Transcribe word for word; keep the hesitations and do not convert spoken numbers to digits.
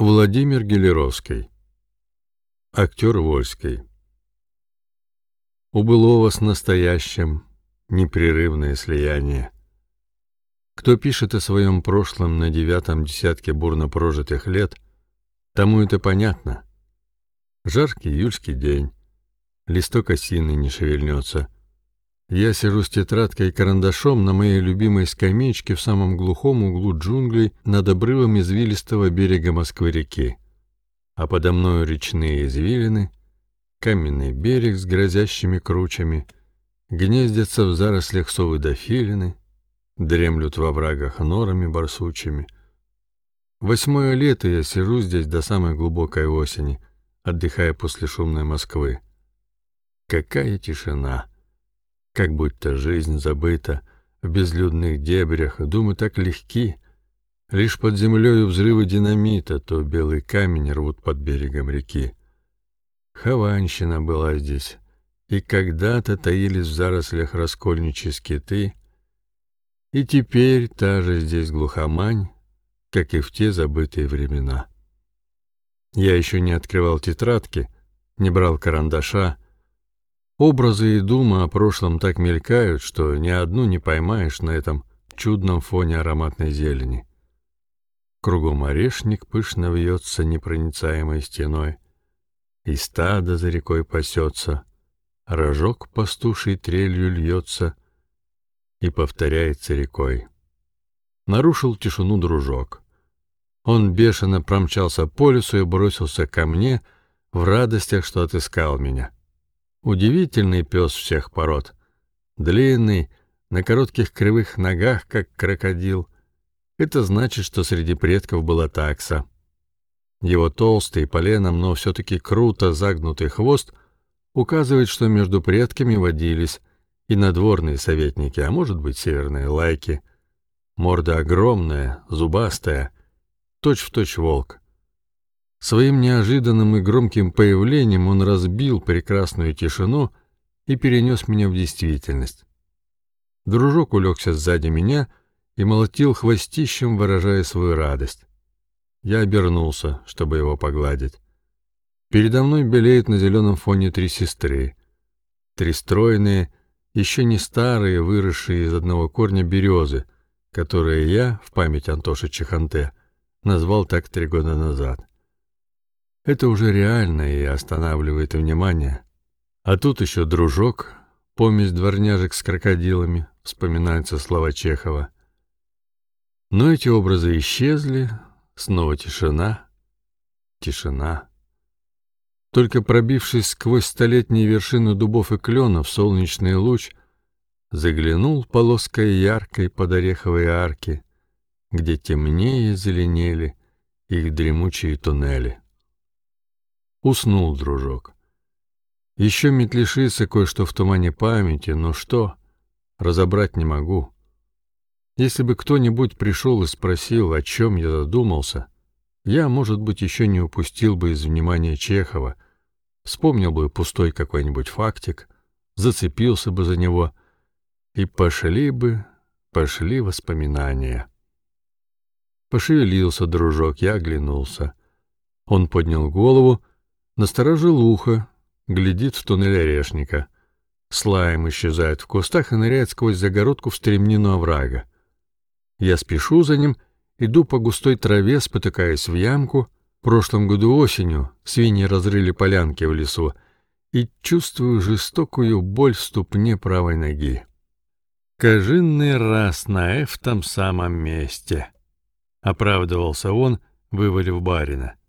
Владимир Гелеровский. Актер Вольской. У былого с настоящим непрерывное слияние. Кто пишет о своем прошлом на девятом десятке бурно прожитых лет, тому это понятно. Жаркий июльский день, листок осины не шевельнется. Я сижу с тетрадкой и карандашом на моей любимой скамеечке в самом глухом углу джунглей над обрывом извилистого берега Москвы-реки. А подо мною речные извилины, каменный берег с грозящими кручами, гнездятся в зарослях совы да филины, дремлют во врагах норами барсучими. Восьмое лето я сижу здесь до самой глубокой осени, отдыхая после шумной Москвы. Какая тишина! Как будто жизнь забыта в безлюдных дебрях, думы так легки. Лишь под землею взрывы динамита, то белый камень рвут под берегом реки. Хованщина была здесь, и когда-то таились в зарослях раскольничьи скиты, и теперь та же здесь глухомань, как и в те забытые времена. Я еще не открывал тетрадки, не брал карандаша. Образы и думы о прошлом так мелькают, что ни одну не поймаешь на этом чудном фоне ароматной зелени. Кругом орешник пышно вьется непроницаемой стеной, и стадо за рекой пасется, рожок пастуший трелью льется и повторяется рекой. Нарушил тишину дружок. Он бешено промчался по лесу и бросился ко мне в радостях, что отыскал меня. Удивительный пес всех пород, длинный, на коротких кривых ногах, как крокодил. Это значит, что среди предков была такса. Его толстый, поленом, но все-таки круто загнутый хвост указывает, что между предками водились и надворные советники, а может быть северные лайки. Морда огромная, зубастая, точь-в-точь волк. Своим неожиданным и громким появлением он разбил прекрасную тишину и перенес меня в действительность. Дружок улегся сзади меня и молотил хвостищем, выражая свою радость. Я обернулся, чтобы его погладить. Передо мной белеют на зеленом фоне три сестры. Три стройные, еще не старые, выросшие из одного корня березы, которые я, в память Антоши Чеханте, назвал так три года назад. Это уже реально и останавливает внимание. А тут еще дружок, помесь дворняжек с крокодилами, вспоминаются слова Чехова. Но эти образы исчезли, снова тишина, тишина. Только пробившись сквозь столетние вершины дубов и кленов солнечный луч заглянул полоской яркой под ореховые арки, где темнее зеленели их дремучие туннели. Уснул дружок. Еще метлешится кое-что в тумане памяти, но что, разобрать не могу. Если бы кто-нибудь пришел и спросил, о чем я задумался, я, может быть, еще не упустил бы из внимания Чехова, вспомнил бы пустой какой-нибудь фактик, зацепился бы за него, и пошли бы, пошли воспоминания. Пошевелился дружок, я оглянулся. Он поднял голову, насторожил ухо, глядит в туннель орешника. Слайм исчезает в кустах и ныряет сквозь загородку в стремнину оврага. Я спешу за ним, иду по густой траве, спотыкаясь в ямку. В прошлом году осенью свиньи разрыли полянки в лесу, и чувствую жестокую боль в ступне правой ноги. «Каждый раз на этом самом месте», — оправдывался он, вывалив барина.